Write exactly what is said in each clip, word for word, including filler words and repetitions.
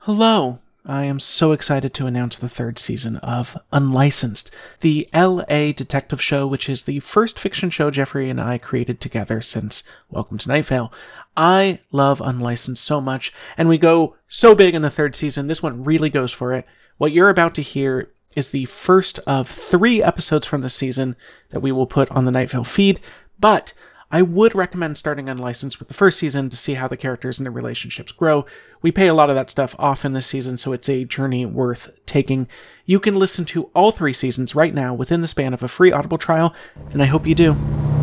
Hello! I am so excited to announce the third season of Unlicensed, the L A detective show, which is the first fiction show Jeffrey and I created together since Welcome to Night Vale. I love Unlicensed so much, and we go so big in the third season. This one really goes for it. What you're about to hear is the first of three episodes from the season that we will put on the Night Vale feed, but I would recommend starting Unlicensed with the first season to see how the characters and the relationships grow. We pay a lot of that stuff off in this season, so it's a journey worth taking. You can listen to all three seasons right now within the span of a free Audible trial, and I hope you do.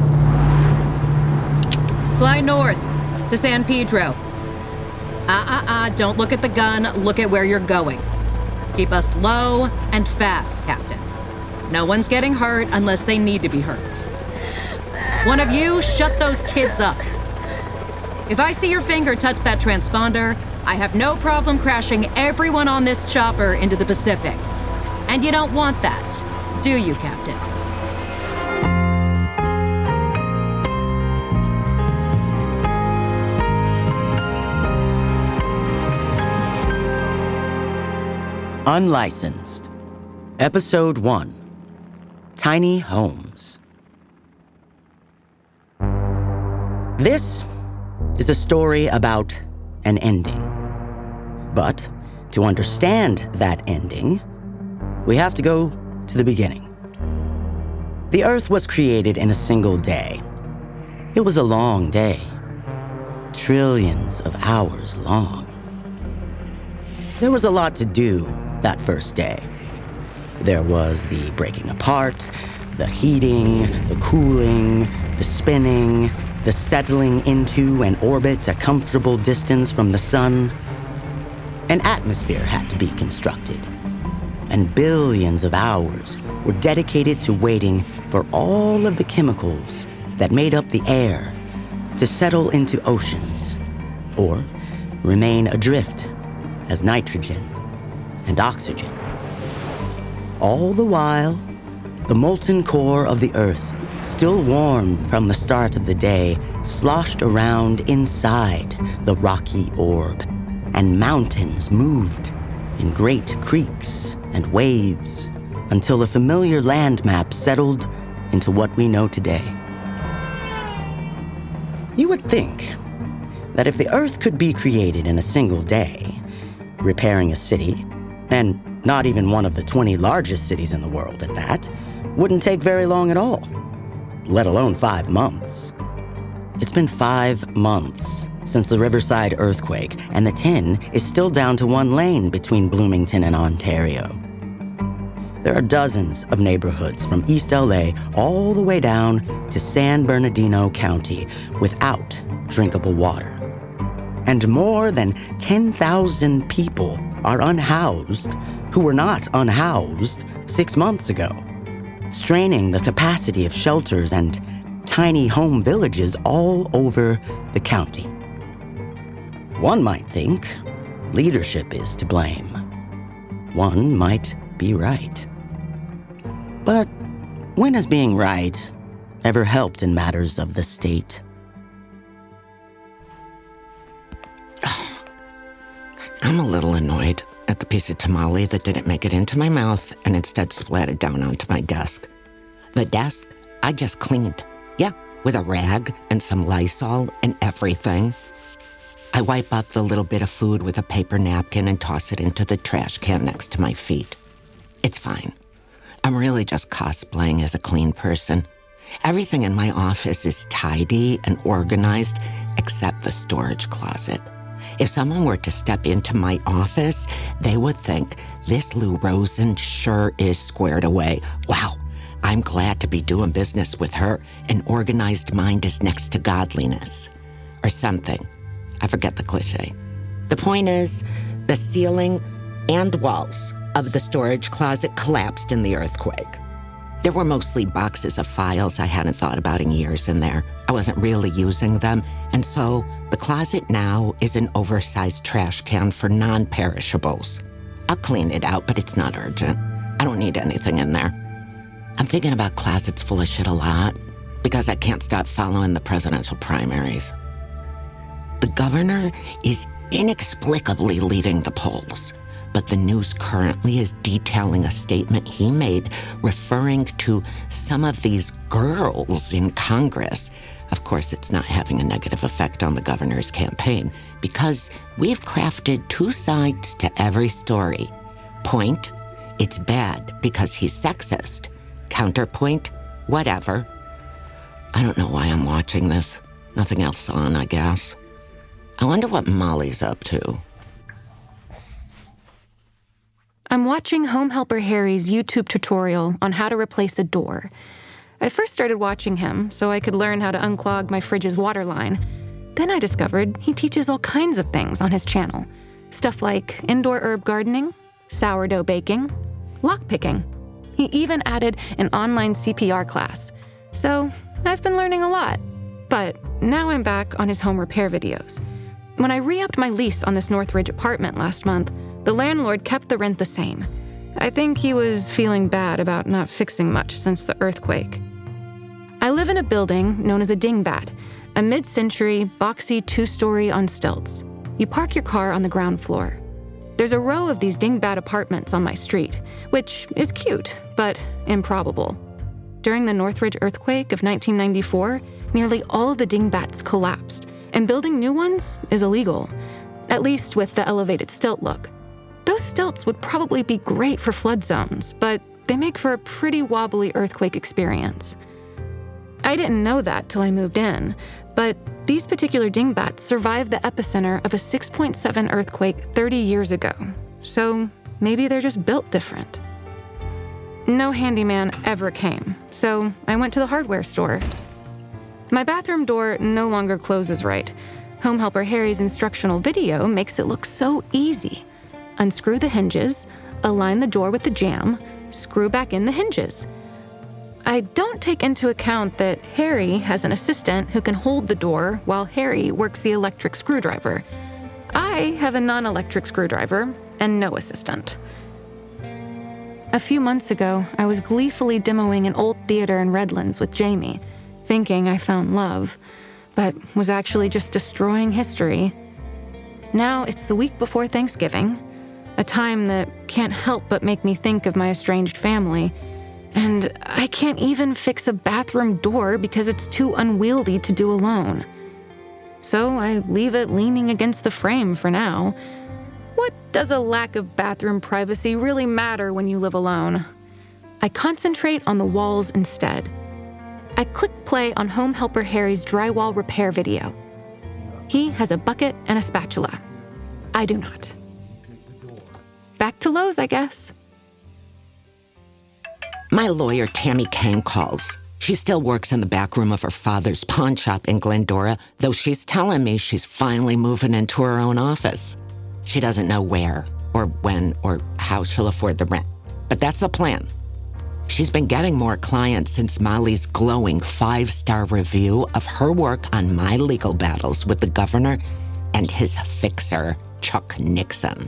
Fly north to San Pedro. Uh-uh-uh, don't look at the gun, look at where you're going. Keep us low and fast, Captain. No one's getting hurt unless they need to be hurt. One of you, shut those kids up. If I see your finger touch that transponder, I have no problem crashing everyone on this chopper into the Pacific. And you don't want that, do you, Captain? Unlicensed. Episode one. Tiny Homes. This is a story about an ending. But to understand that ending, we have to go to the beginning. The Earth was created in a single day. It was a long day, trillions of hours long. There was a lot to do that first day. There was the breaking apart, the heating, the cooling, the spinning, the settling into and orbit a comfortable distance from the sun. An atmosphere had to be constructed, and billions of hours were dedicated to waiting for all of the chemicals that made up the air to settle into oceans, or remain adrift as nitrogen and oxygen. All the while, the molten core of the Earth, still warm from the start of the day, sloshed around inside the rocky orb, and mountains moved in great creeks and waves until the familiar landmap settled into what we know today. You would think that if the Earth could be created in a single day, repairing a city, and not even one of the twenty largest cities in the world at that, wouldn't take very long at all, let alone five months. It's been five months since the Riverside earthquake, and the ten is still down to one lane between Bloomington and Ontario. There are dozens of neighborhoods from East L A all the way down to San Bernardino County without drinkable water. And more than ten thousand people are unhoused who were not unhoused six months ago, straining the capacity of shelters and tiny home villages all over the county. One might think leadership is to blame. One might be right. But when has being right ever helped in matters of the state? I'm a little annoyed at the piece of tamale that didn't make it into my mouth and instead splatted down onto my desk. The desk, I just cleaned. Yeah, with a rag and some Lysol and everything. I wipe up the little bit of food with a paper napkin and toss it into the trash can next to my feet. It's fine. I'm really just cosplaying as a clean person. Everything in my office is tidy and organized except the storage closet. If someone were to step into my office, they would think, this Lou Rosen sure is squared away. Wow, I'm glad to be doing business with her. An organized mind is next to godliness. Or something. I forget the cliche. The point is, the ceiling and walls of the storage closet collapsed in the earthquake. There were mostly boxes of files I hadn't thought about in years in there. I wasn't really using them, and so the closet now is an oversized trash can for non-perishables. I'll clean it out, but it's not urgent. I don't need anything in there. I'm thinking about closets full of shit a lot because I can't stop following the presidential primaries. The governor is inexplicably leading the polls. But the news currently is detailing a statement he made referring to some of these girls in Congress. Of course, it's not having a negative effect on the governor's campaign because we've crafted two sides to every story. Point, it's bad because he's sexist. Counterpoint, whatever. I don't know why I'm watching this. Nothing else on, I guess. I wonder what Molly's up to. I'm watching Home Helper Harry's YouTube tutorial on how to replace a door. I first started watching him so I could learn how to unclog my fridge's water line. Then I discovered he teaches all kinds of things on his channel. Stuff like indoor herb gardening, sourdough baking, lockpicking. He even added an online C P R class. So I've been learning a lot. But now I'm back on his home repair videos. When I re-upped my lease on this Northridge apartment last month, the landlord kept the rent the same. I think he was feeling bad about not fixing much since the earthquake. I live in a building known as a dingbat, a mid-century, boxy two-story on stilts. You park your car on the ground floor. There's a row of these dingbat apartments on my street, which is cute, but improbable. During the Northridge earthquake of nineteen ninety-four, nearly all of the dingbats collapsed, and building new ones is illegal, at least with the elevated stilt look. Those stilts would probably be great for flood zones, but they make for a pretty wobbly earthquake experience. I didn't know that till I moved in, but these particular dingbats survived the epicenter of a six point seven earthquake thirty years ago, so maybe they're just built different. No handyman ever came, so I went to the hardware store. My bathroom door no longer closes right. Home Helper Harry's instructional video makes it look so easy. Unscrew the hinges, align the door with the jamb, screw back in the hinges. I don't take into account that Harry has an assistant who can hold the door while Harry works the electric screwdriver. I have a non-electric screwdriver and no assistant. A few months ago, I was gleefully demoing an old theater in Redlands with Jamie, thinking I found love, but was actually just destroying history. Now it's the week before Thanksgiving, a time that can't help but make me think of my estranged family, and I can't even fix a bathroom door because it's too unwieldy to do alone. So I leave it leaning against the frame for now. What does a lack of bathroom privacy really matter when you live alone? I concentrate on the walls instead. I click play on Home Helper Harry's drywall repair video. He has a bucket and a spatula. I do not. Back to Lowe's, I guess. My lawyer, Tammy Kang, calls. She still works in the back room of her father's pawn shop in Glendora, though she's telling me she's finally moving into her own office. She doesn't know where, or when, or how she'll afford the rent. But that's the plan. She's been getting more clients since Molly's glowing five-star review of her work on my legal battles with the governor and his fixer, Chuck Nixon.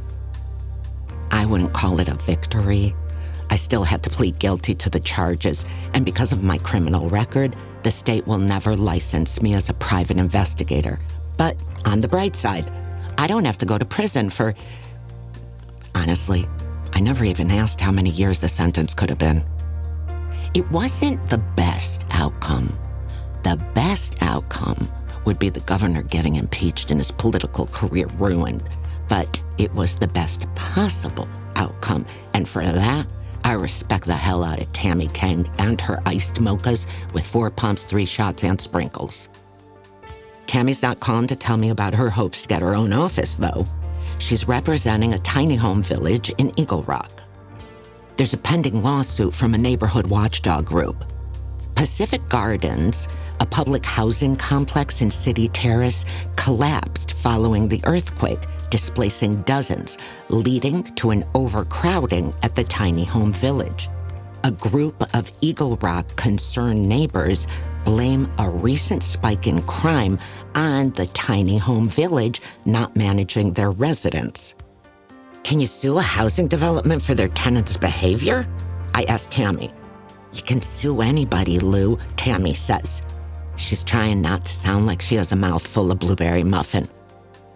I wouldn't call it a victory. I still had to plead guilty to the charges, and because of my criminal record, the state will never license me as a private investigator. But on the bright side, I don't have to go to prison for... Honestly, I never even asked how many years the sentence could have been. It wasn't the best outcome. The best outcome would be the governor getting impeached and his political career ruined. But it was the best possible outcome, and for that, I respect the hell out of Tammy Kang and her iced mochas with four pumps, three shots, and sprinkles. Tammy's not calling to tell me about her hopes to get her own office, though. She's representing a tiny home village in Eagle Rock. There's a pending lawsuit from a neighborhood watchdog group. Pacific Gardens, a public housing complex in City Terrace, collapsed following the earthquake, displacing dozens, leading to an overcrowding at the tiny home village. A group of Eagle Rock concerned neighbors blame a recent spike in crime on the tiny home village not managing their residents. Can you sue a housing development for their tenants' behavior? I asked Tammy. You can sue anybody, Lou, Tammy says. She's trying not to sound like she has a mouthful of blueberry muffin.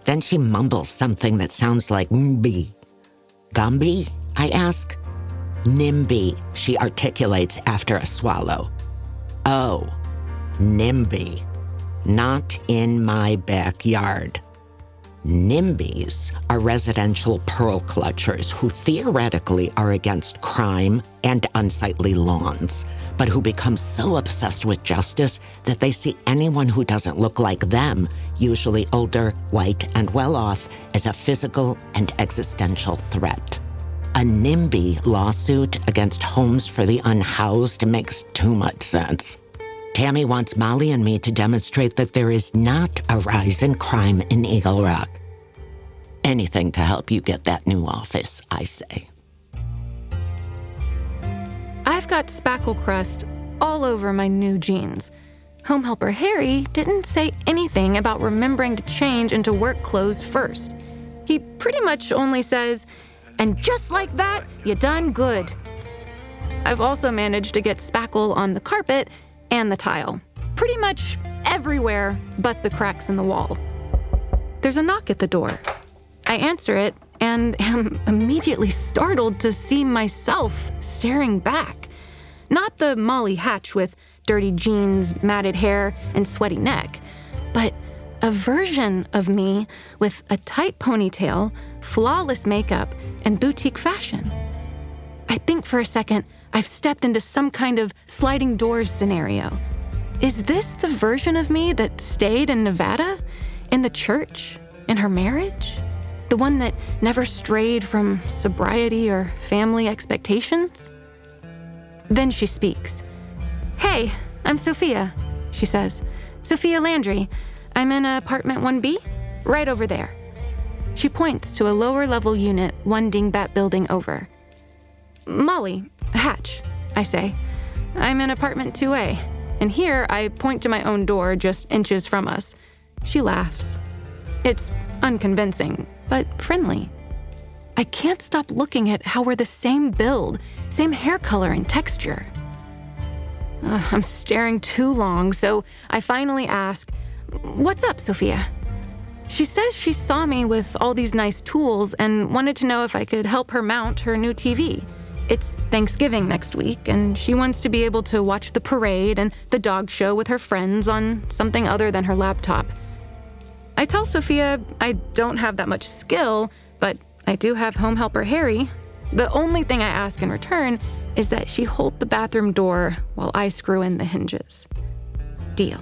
Then she mumbles something that sounds like Mbi. Gumby? I ask. Nimby, she articulates after a swallow. Oh, NIMBY. Not in my backyard. NIMBYs are residential pearl clutchers who theoretically are against crime and unsightly lawns, but who become so obsessed with justice that they see anyone who doesn't look like them, usually older, white, and well-off, as a physical and existential threat. A NIMBY lawsuit against Homes for the Unhoused makes too much sense. Tammy wants Molly and me to demonstrate that there is not a rise in crime in Eagle Rock. Anything to help you get that new office, I say. I've got spackle crust all over my new jeans. Home helper Harry didn't say anything about remembering to change into work clothes first. He pretty much only says, "And just like that, you done good." I've also managed to get spackle on the carpet and the tile. Pretty much everywhere but the cracks in the wall. There's a knock at the door. I answer it and am immediately startled to see myself staring back. Not the Molly Hatch with dirty jeans, matted hair, and sweaty neck, but a version of me with a tight ponytail, flawless makeup, and boutique fashion. I think for a second I've stepped into some kind of sliding doors scenario. Is this the version of me that stayed in Nevada? In the church? In her marriage? The one that never strayed from sobriety or family expectations? Then she speaks. "Hey, I'm Sophia," she says. "Sophia Landry. I'm in apartment one B, right over there." She points to a lower-level unit one dingbat building over. "Molly, Hatch," I say. "I'm in apartment two A, and here I point to my own door just inches from us." She laughs. It's unconvincing, but friendly. I can't stop looking at how we're the same build, same hair color and texture. Uh, I'm staring too long, so I finally ask, "What's up, Sophia?" She says she saw me with all these nice tools and wanted to know if I could help her mount her new T V. It's Thanksgiving next week, and she wants to be able to watch the parade and the dog show with her friends on something other than her laptop. I tell Sophia I don't have that much skill, but I do have home helper Harry. The only thing I ask in return is that she hold the bathroom door while I screw in the hinges. Deal.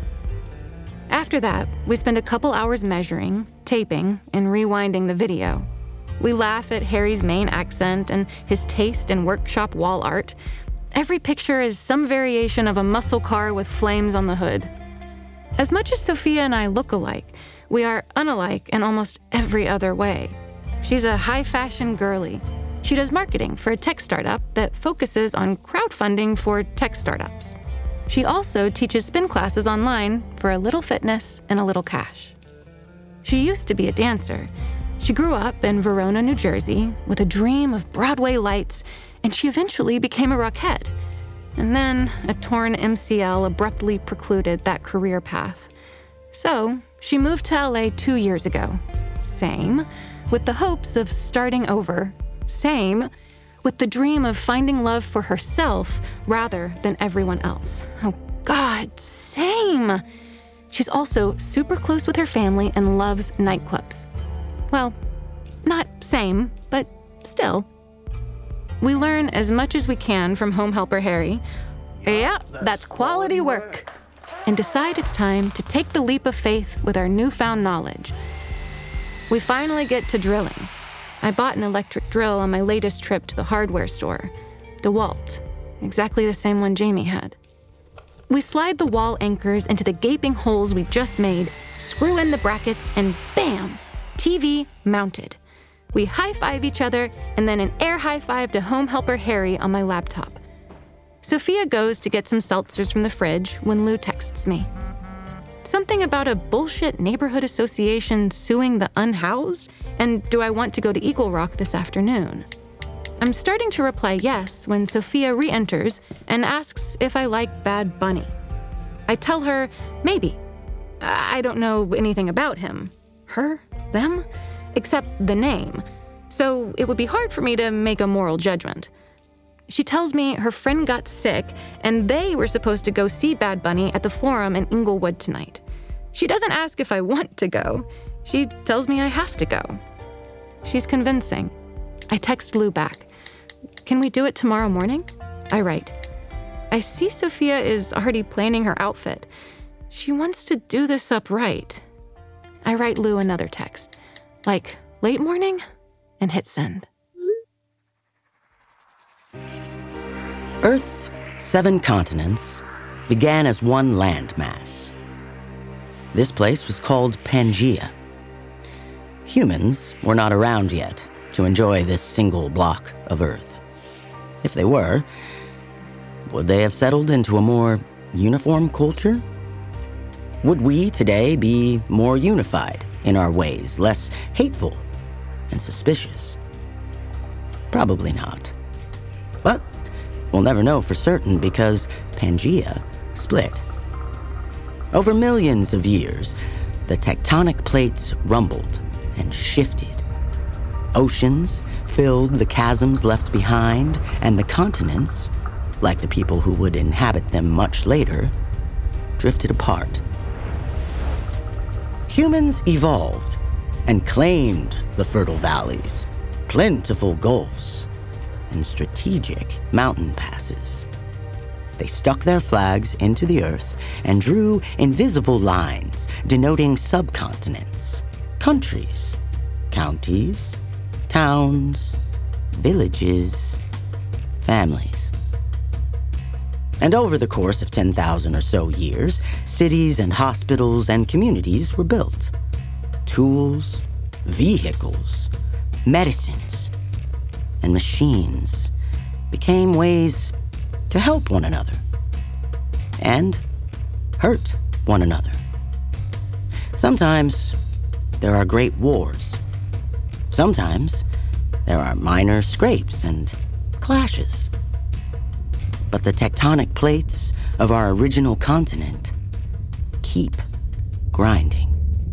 After that, we spend a couple hours measuring, taping, and rewinding the video. We laugh at Harry's main accent and his taste in workshop wall art. Every picture is some variation of a muscle car with flames on the hood. As much as Sophia and I look alike, we are unalike in almost every other way. She's a high-fashion girly. She does marketing for a tech startup that focuses on crowdfunding for tech startups. She also teaches spin classes online for a little fitness and a little cash. She used to be a dancer. She grew up in Verona, New Jersey, with a dream of Broadway lights, and she eventually became a rockette. And then a torn M C L abruptly precluded that career path. So she moved to L A two years ago. Same, with the hopes of starting over. Same, with the dream of finding love for herself rather than everyone else. Oh God, same. She's also super close with her family and loves nightclubs. Well, not same, but still. We learn as much as we can from home helper Harry. Yeah, that's quality work. And decide it's time to take the leap of faith with our newfound knowledge. We finally get to drilling. I bought an electric drill on my latest trip to the hardware store, DeWalt, exactly the same one Jamie had. We slide the wall anchors into the gaping holes we just made, screw in the brackets, and bam! T V mounted. We high-five each other, and then an air high-five to home helper Harry on my laptop. Sophia goes to get some seltzers from the fridge when Lou texts me. Something about a bullshit neighborhood association suing the unhoused, and do I want to go to Eagle Rock this afternoon? I'm starting to reply yes when Sophia re-enters and asks if I like Bad Bunny. I tell her maybe. I don't know anything about him. Her? them, except the name, so it would be hard for me to make a moral judgment. She tells me her friend got sick and they were supposed to go see Bad Bunny at the Forum in Inglewood tonight. She doesn't ask if I want to go. She tells me I have to go. She's convincing. I text Lou back. Can we do it tomorrow morning? I write. I see Sophia is already planning her outfit. She wants to do this up right. I write Lou another text, like late morning, and hit send. Earth's seven continents began as one landmass. This place was called Pangaea. Humans were not around yet to enjoy this single block of Earth. If they were, would they have settled into a more uniform culture? Would we today be more unified in our ways, less hateful and suspicious? Probably not. But we'll never know for certain because Pangaea split. Over millions of years, the tectonic plates rumbled and shifted. Oceans filled the chasms left behind, and the continents, like the people who would inhabit them much later, drifted apart. Humans evolved and claimed the fertile valleys, plentiful gulfs, and strategic mountain passes. They stuck their flags into the earth and drew invisible lines denoting subcontinents, countries, counties, towns, villages, families. And over the course of ten thousand or so years, cities and hospitals and communities were built. Tools, vehicles, medicines, and machines became ways to help one another and hurt one another. Sometimes there are great wars. Sometimes there are minor scrapes and clashes. But the tectonic plates of our original continent keep grinding.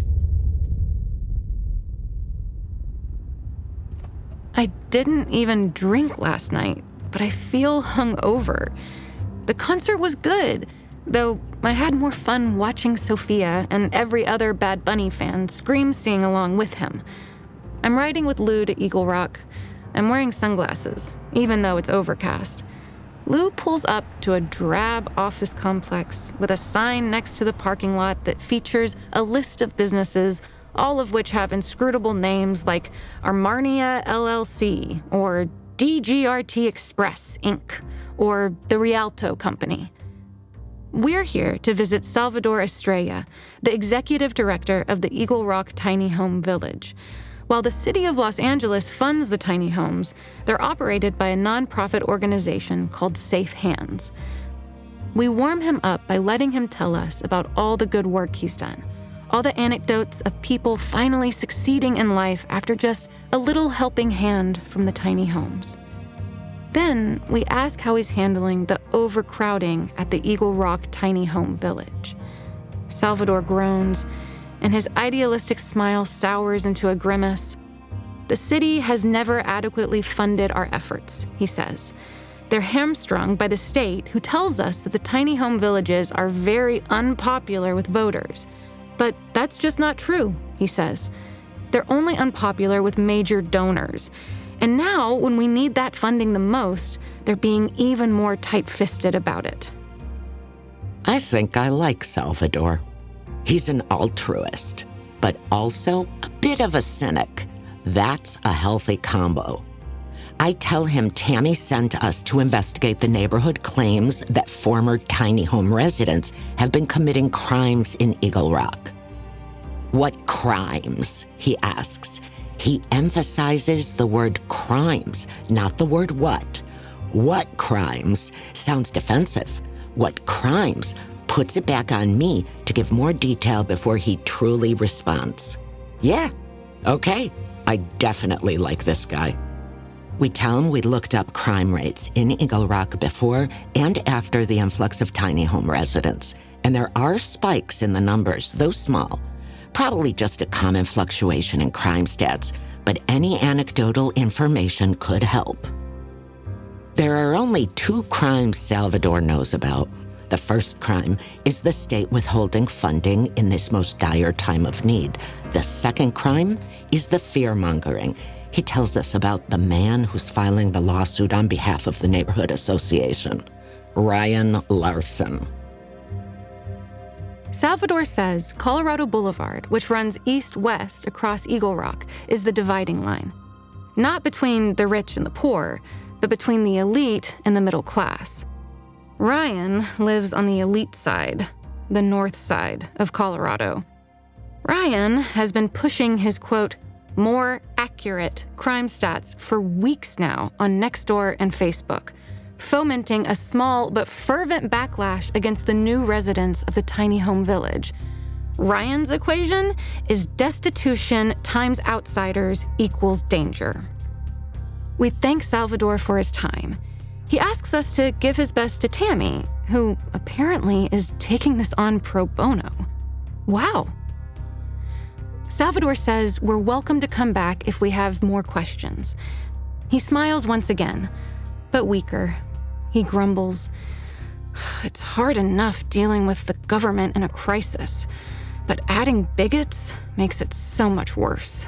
I didn't even drink last night, but I feel hungover. The concert was good, though I had more fun watching Sophia and every other Bad Bunny fan scream sing along with him. I'm riding with Lou to Eagle Rock. I'm wearing sunglasses, even though it's overcast. Lou pulls up to a drab office complex with a sign next to the parking lot that features a list of businesses, all of which have inscrutable names like Armarnia L L C or D G R T Express, Incorporated, or the Rialto Company. We're here to visit Salvador Estrella, the executive director of the Eagle Rock Tiny Home Village. While the city of Los Angeles funds the tiny homes, they're operated by a nonprofit organization called Safe Hands. We warm him up by letting him tell us about all the good work he's done, all the anecdotes of people finally succeeding in life after just a little helping hand from the tiny homes. Then we ask how he's handling the overcrowding at the Eagle Rock Tiny Home Village. Salvador groans, and his idealistic smile sours into a grimace. The city has never adequately funded our efforts, he says. They're hamstrung by the state, who tells us that the tiny home villages are very unpopular with voters. But that's just not true, he says. They're only unpopular with major donors. And now, when we need that funding the most, they're being even more tight-fisted about it. I think I like Salvador. He's an altruist, but also a bit of a cynic. That's a healthy combo. I tell him Tammy sent us to investigate the neighborhood claims that former tiny home residents have been committing crimes in Eagle Rock. What crimes? He asks. He emphasizes the word crimes, not the word what. What crimes sounds defensive. What crimes puts it back on me to give more detail before he truly responds. Yeah, okay, I definitely like this guy. We tell him we looked up crime rates in Eagle Rock before and after the influx of tiny home residents, and there are spikes in the numbers, though small. Probably just a common fluctuation in crime stats, but any anecdotal information could help. There are only two crimes Salvador knows about. The first crime is the state withholding funding in this most dire time of need. The second crime is the fear-mongering. He tells us about the man who's filing the lawsuit on behalf of the neighborhood association, Ryan Larson. Salvador says Colorado Boulevard, which runs east-west across Eagle Rock, is the dividing line. Not between the rich and the poor, but between the elite and the middle class. Ryan lives on the elite side, the north side of Colorado. Ryan has been pushing his, quote, more accurate crime stats for weeks now on Nextdoor and Facebook, fomenting a small but fervent backlash against the new residents of the tiny home village. Ryan's equation is destitution times outsiders equals danger. We thank Salvador for his time. He asks us to give his best to Tammy, who apparently is taking this on pro bono. Wow. Salvador says we're welcome to come back if we have more questions. He smiles once again, but weaker. He grumbles, "It's hard enough dealing with the government in a crisis, but adding bigots makes it so much worse."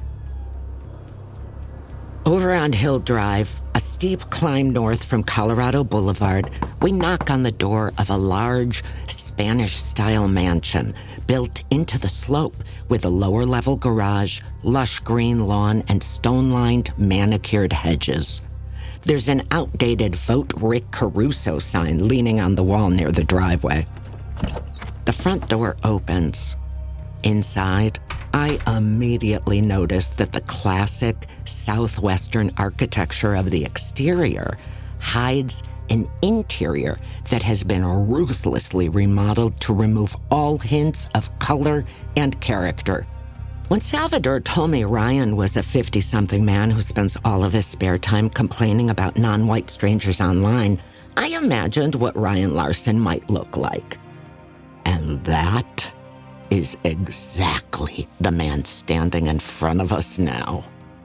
Over on Hill Drive, a steep climb north from Colorado Boulevard, we knock on the door of a large Spanish-style mansion built into the slope with a lower-level garage, lush green lawn, and stone-lined manicured hedges. There's an outdated Vote Rick Caruso sign leaning on the wall near the driveway. The front door opens. Inside, I immediately noticed that the classic southwestern architecture of the exterior hides an interior that has been ruthlessly remodeled to remove all hints of color and character. When Salvador told me Ryan was a fifty-something man who spends all of his spare time complaining about non-white strangers online, I imagined what Ryan Larson might look like. And that is exactly the man standing in front of us now.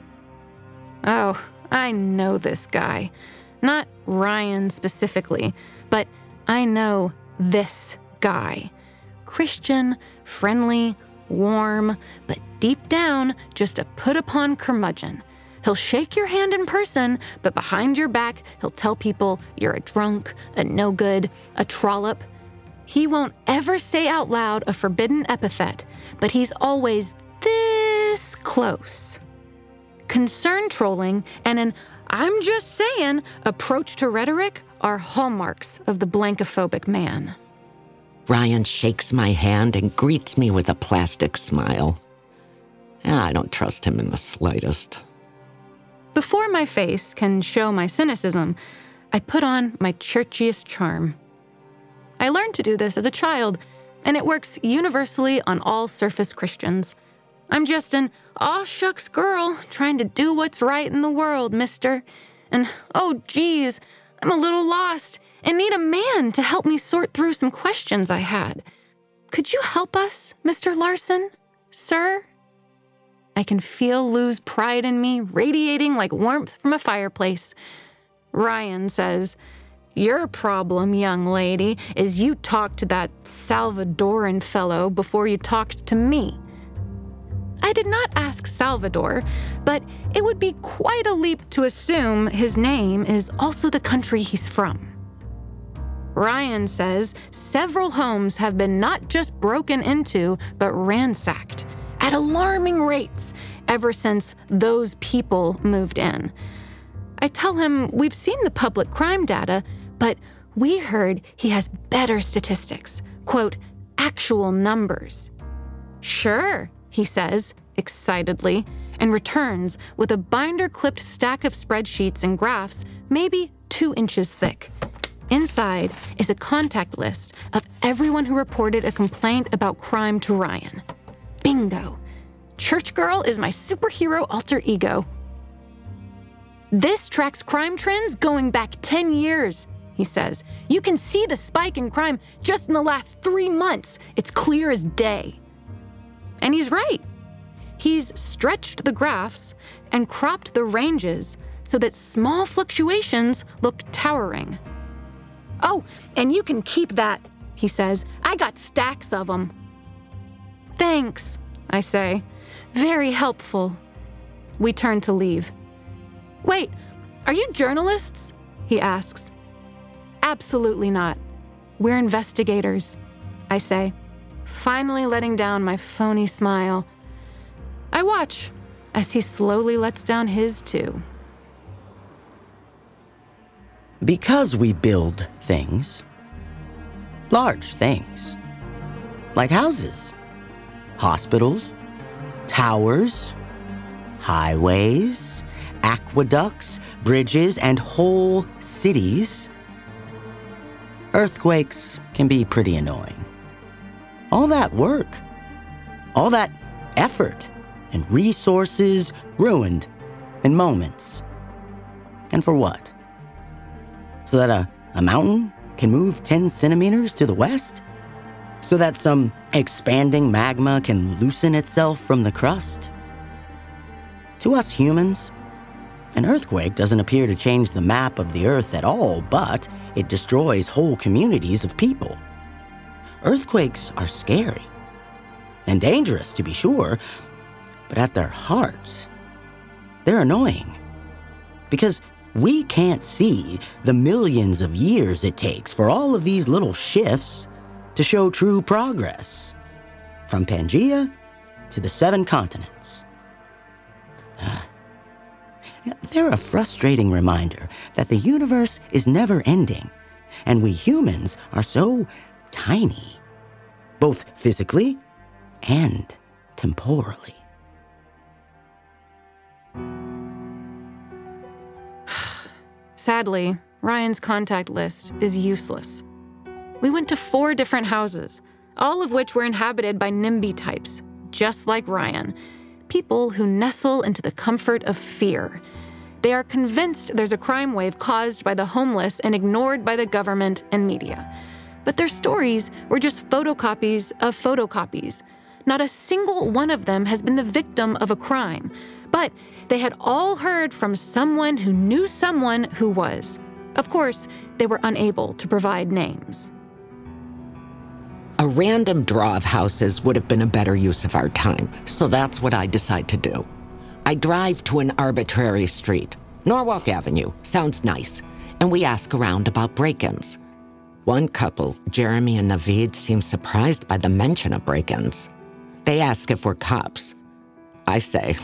Oh, I know this guy. Not Ryan specifically, but I know this guy. Christian, friendly, warm, but deep down, just a put-upon curmudgeon. He'll shake your hand in person, but behind your back, he'll tell people you're a drunk, a no-good, a trollop. He won't ever say out loud a forbidden epithet, but he's always this close. Concern trolling and an "I'm just saying" approach to rhetoric are hallmarks of the blankophobic man. Ryan shakes my hand and greets me with a plastic smile. I don't trust him in the slightest. Before my face can show my cynicism, I put on my churchiest charm. I learned to do this as a child, and it works universally on all surface Christians. I'm just an aw shucks girl trying to do what's right in the world, mister. And oh geez, I'm a little lost and need a man to help me sort through some questions I had. Could you help us, Mister Larson, sir? I can feel Lou's pride in me radiating like warmth from a fireplace. Ryan says, "Your problem, young lady, is you talked to that Salvadoran fellow before you talked to me." I did not ask Salvador, but it would be quite a leap to assume his name is also the country he's from. Ryan says several homes have been not just broken into, but ransacked at alarming rates ever since those people moved in. I tell him we've seen the public crime data, but we heard he has better statistics, quote, actual numbers. Sure, he says, excitedly, and returns with a binder-clipped stack of spreadsheets and graphs, maybe two inches thick. Inside is a contact list of everyone who reported a complaint about crime to Ryan. Bingo. Church girl is my superhero alter ego. This tracks crime trends going back ten years, he says. You can see the spike in crime just in the last three months. It's clear as day. And he's right. He's stretched the graphs and cropped the ranges so that small fluctuations look towering. "Oh, and you can keep that," he says. "I got stacks of them." "Thanks," I say. "Very helpful." We turn to leave. "Wait, are you journalists?" he asks. "Absolutely not. We're investigators," I say, finally letting down my phony smile. I watch as he slowly lets down his too. Because we build things, large things, like houses, hospitals, towers, highways, aqueducts, bridges, and whole cities, earthquakes can be pretty annoying. All that work, all that effort and resources ruined in moments. And for what? So that a, a mountain can move ten centimeters to the west? So that some expanding magma can loosen itself from the crust? To us humans, an earthquake doesn't appear to change the map of the earth at all, but it destroys whole communities of people. Earthquakes are scary and dangerous, to be sure, but at their heart, they're annoying. Because we can't see the millions of years it takes for all of these little shifts to show true progress, from Pangea to the seven continents. They're a frustrating reminder that the universe is never ending, and we humans are so tiny, both physically and temporally. Sadly, Ryan's contact list is useless. We went to four different houses, all of which were inhabited by NIMBY types, just like Ryan, people who nestle into the comfort of fear. They are convinced there's a crime wave caused by the homeless and ignored by the government and media. But their stories were just photocopies of photocopies. Not a single one of them has been the victim of a crime, but they had all heard from someone who knew someone who was. Of course, they were unable to provide names. A random draw of houses would have been a better use of our time, so that's what I decide to do. I drive to an arbitrary street. Norwalk Avenue, sounds nice, and we ask around about break-ins. One couple, Jeremy and Naveed, seem surprised by the mention of break-ins. They ask if we're cops. I say,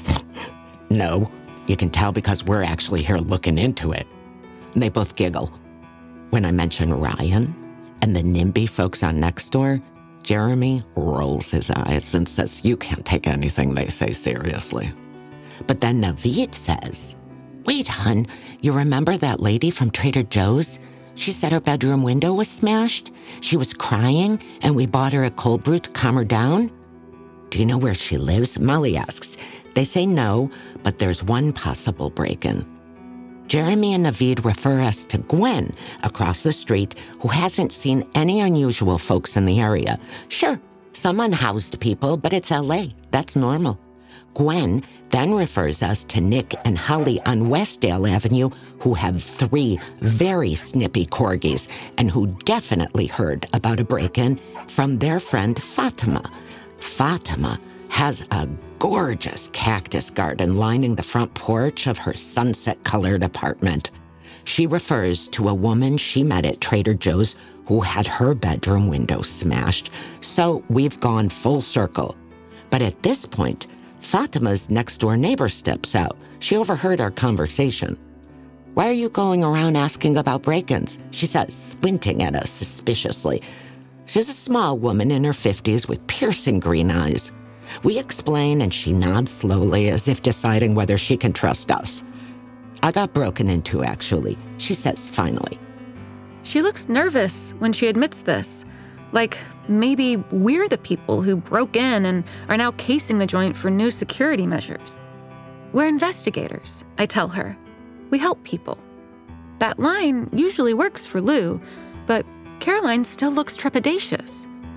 no, you can tell because we're actually here looking into it. And they both giggle. When I mention Ryan and the NIMBY folks on Nextdoor, Jeremy rolls his eyes and says, you can't take anything they say seriously. But then Naveed says, wait, hun, you remember that lady from Trader Joe's? She said her bedroom window was smashed. She was crying, and we bought her a cold brew to calm her down. Do you know where she lives? Molly asks. They say no, but there's one possible break-in. Jeremy and Naveed refer us to Gwen across the street, who hasn't seen any unusual folks in the area. Sure, some unhoused people, but it's L A. That's normal. Gwen then refers us to Nick and Holly on Westdale Avenue, who have three very snippy corgis and who definitely heard about a break-in from their friend Fatima. Fatima has a gorgeous cactus garden lining the front porch of her sunset-colored apartment. She refers to a woman she met at Trader Joe's who had her bedroom window smashed, so we've gone full circle. But at this point, Fatima's next-door neighbor steps out. She overheard our conversation. Why are you going around asking about break-ins? She says, squinting at us suspiciously. She's a small woman in her fifties with piercing green eyes. We explain, and she nods slowly as if deciding whether she can trust us. I got broken into, actually, she says finally. She looks nervous when she admits this. Like, maybe we're the people who broke in and are now casing the joint for new security measures. We're investigators, I tell her. We help people. That line usually works for Lou, but Caroline still looks trepidatious.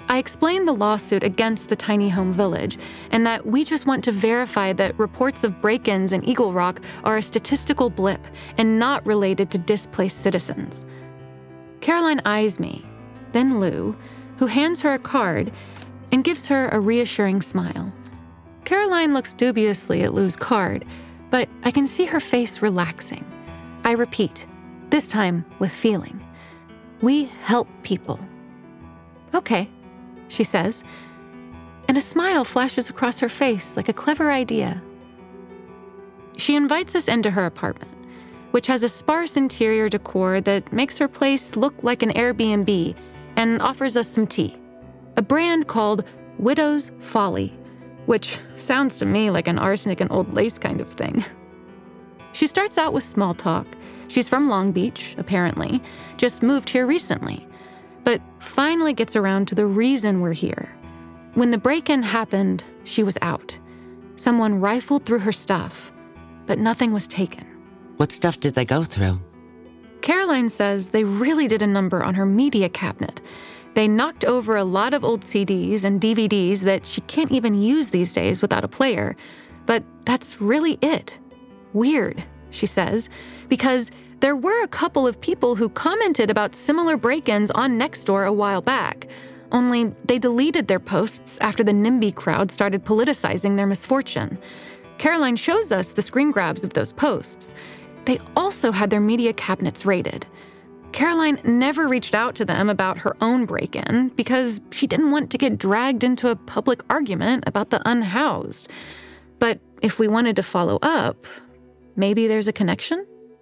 I explained the lawsuit against the tiny home village and that we just want to verify that reports of break-ins in Eagle Rock are a statistical blip and not related to displaced citizens. Caroline eyes me, then Lou, who hands her a card and gives her a reassuring smile. Caroline looks dubiously at Lou's card, but I can see her face relaxing. I repeat, this time with feeling. We help people. Okay, she says, and a smile flashes across her face like a clever idea. She invites us into her apartment, which has a sparse interior decor that makes her place look like an Airbnb, and offers us some tea, a brand called Widow's Folly, which sounds to me like an arsenic and old lace kind of thing. She starts out with small talk. She's from Long Beach, apparently, just moved here recently, but finally gets around to the reason we're here. When the break-in happened, she was out. Someone rifled through her stuff, but nothing was taken. What stuff did they go through? Caroline says they really did a number on her media cabinet. They knocked over a lot of old C Ds and D V Ds that she can't even use these days without a player. But that's really it. Weird, she says, because there were a couple of people who commented about similar break-ins on Nextdoor a while back, only they deleted their posts after the NIMBY crowd started politicizing their misfortune. Caroline shows us the screen grabs of those posts. They also had their media cabinets raided. Caroline never reached out to them about her own break-in because she didn't want to get dragged into a public argument about the unhoused. But if we wanted to follow up, maybe there's a connection?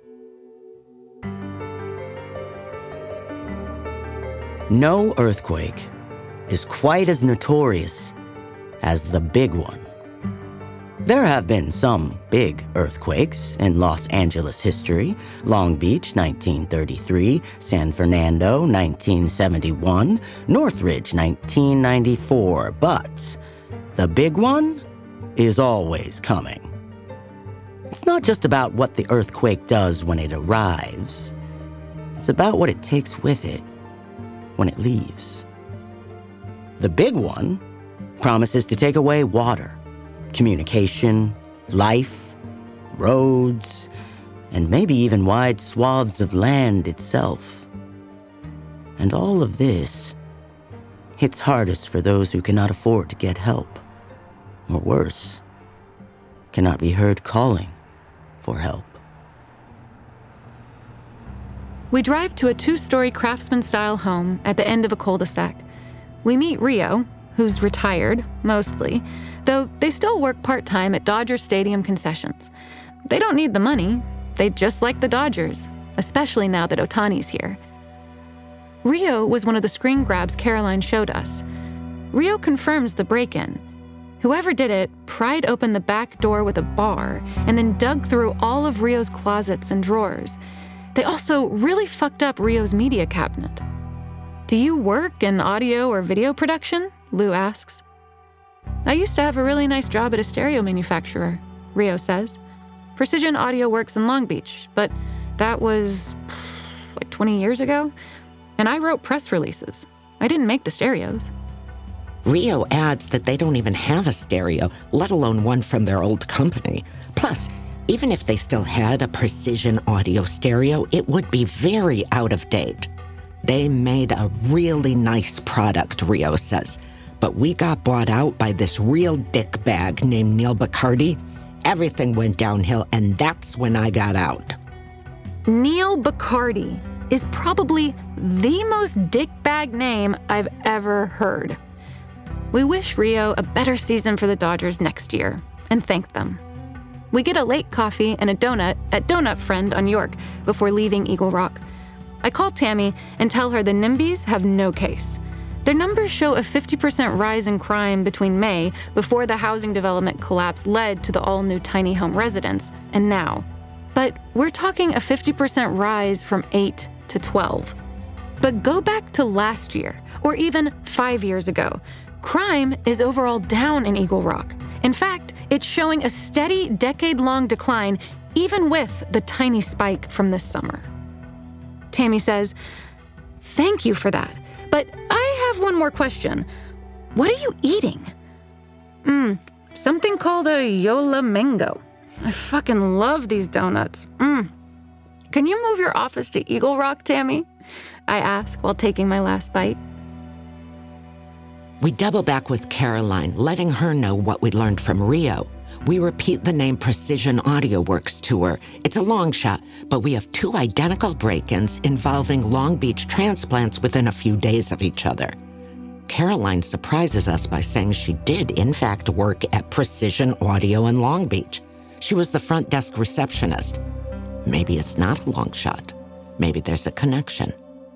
No earthquake is quite as notorious as the big one. There have been some big earthquakes in Los Angeles history: Long Beach, nineteen thirty-three, San Fernando, nineteen seventy-one, Northridge, nineteen ninety-four, but the big one is always coming. It's not just about what the earthquake does when it arrives. It's about what it takes with it when it leaves. The big one promises to take away water, communication, life, roads, and maybe even wide swaths of land itself. And all of this hits hardest for those who cannot afford to get help, or worse, cannot be heard calling for help. We drive to a two-story craftsman-style home at the end of a cul-de-sac. We meet Rio, who's retired, mostly, though they still work part-time at Dodger Stadium concessions. They don't need the money. They just like the Dodgers, especially now that Ohtani's here. Rio was one of the screen grabs Caroline showed us. Rio confirms the break-in. Whoever did it pried open the back door with a bar and then dug through all of Rio's closets and drawers. They also really fucked up Rio's media cabinet. Do you work in audio or video production? Lou asks. I used to have a really nice job at a stereo manufacturer, Rio says. Precision Audio Works in Long Beach, but that was like twenty years ago. And I wrote press releases. I didn't make the stereos. Rio adds that they don't even have a stereo, let alone one from their old company. Plus, even if they still had a Precision Audio stereo, it would be very out of date. They made a really nice product, Rio says, but we got bought out by this real dickbag named Neil Bacardi. Everything went downhill, and that's when I got out. Neil Bacardi is probably the most dickbag name I've ever heard. We wish Rio a better season for the Dodgers next year and thank them. We get a late coffee and a donut at Donut Friend on York before leaving Eagle Rock. I call Tammy and tell her the NIMBYs have no case. Their numbers show a fifty percent rise in crime between May, before the housing development collapse led to the all-new tiny home residence, and now. But we're talking a fifty percent rise from eight to twelve. But go back to last year, or even five years ago. Crime is overall down in Eagle Rock. In fact, it's showing a steady decade-long decline, even with the tiny spike from this summer. Tammy says, "Thank you for that, but I have one more question. What are you eating? Mmm, something called a Yola Mango. I fucking love these donuts. Mmm. Can you move your office to Eagle Rock, Tammy? I ask while taking my last bite. We double back with Caroline, letting her know what we learned from Rio. We repeat the name Precision Audio Works to her. It's a long shot, but we have two identical break-ins involving Long Beach transplants within a few days of each other. Caroline surprises us by saying she did, in fact, work at Precision Audio in Long Beach. She was the front desk receptionist. Maybe it's not a long shot. Maybe there's a connection.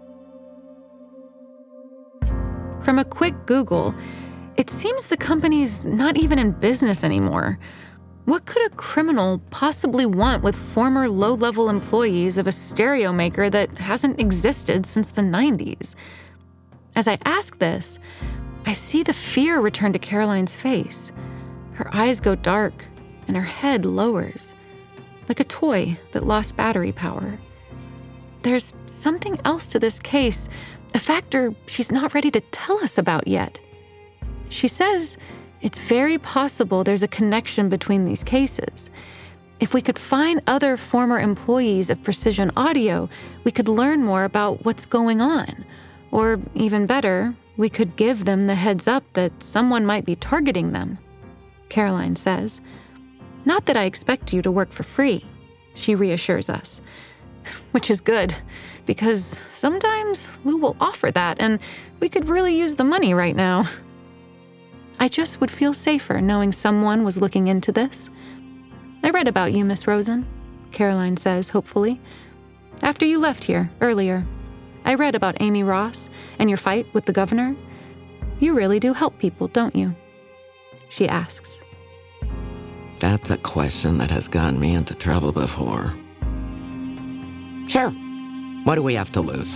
From a quick Google, it seems the company's not even in business anymore. What could a criminal possibly want with former low-level employees of a stereo maker that hasn't existed since the nineties? As I ask this, I see the fear return to Caroline's face. Her eyes go dark, and her head lowers, like a toy that lost battery power. There's something else to this case, a factor she's not ready to tell us about yet. She says it's very possible there's a connection between these cases. If we could find other former employees of Precision Audio, we could learn more about what's going on. Or even better, we could give them the heads up that someone might be targeting them, Caroline says. Not that I expect you to work for free, she reassures us. Which is good, because sometimes Lou will offer that, and we could really use the money right now. I just would feel safer knowing someone was looking into this. I read about you, Miss Rosen, Caroline says hopefully. After you left here, earlier, I read about Amy Ross and your fight with the governor. You really do help people, don't you? She asks. That's a question that has gotten me into trouble before. Sure. What do we have to lose?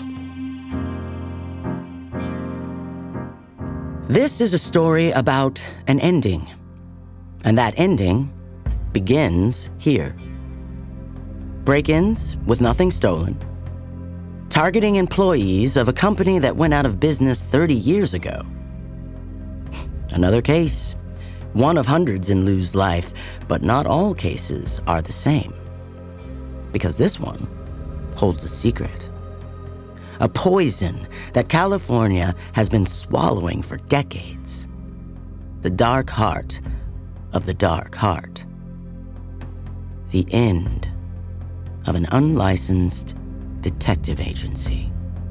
This is a story about an ending. And that ending begins here. Break-ins with nothing stolen. Targeting employees of a company that went out of business thirty years ago. Another case. One of hundreds in Lou's life, but not all cases are the same. Because this one holds a secret. A poison that California has been swallowing for decades. The dark heart of the dark heart. The end of an unlicensed detective agency.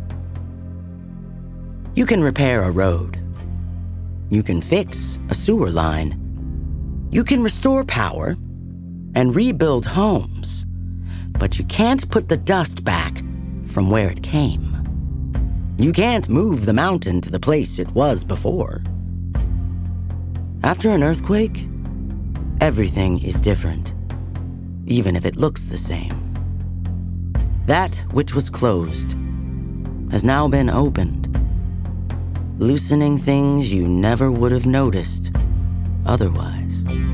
You can repair a road. You can fix a sewer line. You can restore power and rebuild homes. But you can't put the dust back from where it came. You can't move the mountain to the place it was before. After an earthquake, everything is different, even if it looks the same. That which was closed has now been opened, loosening things you never would have noticed otherwise.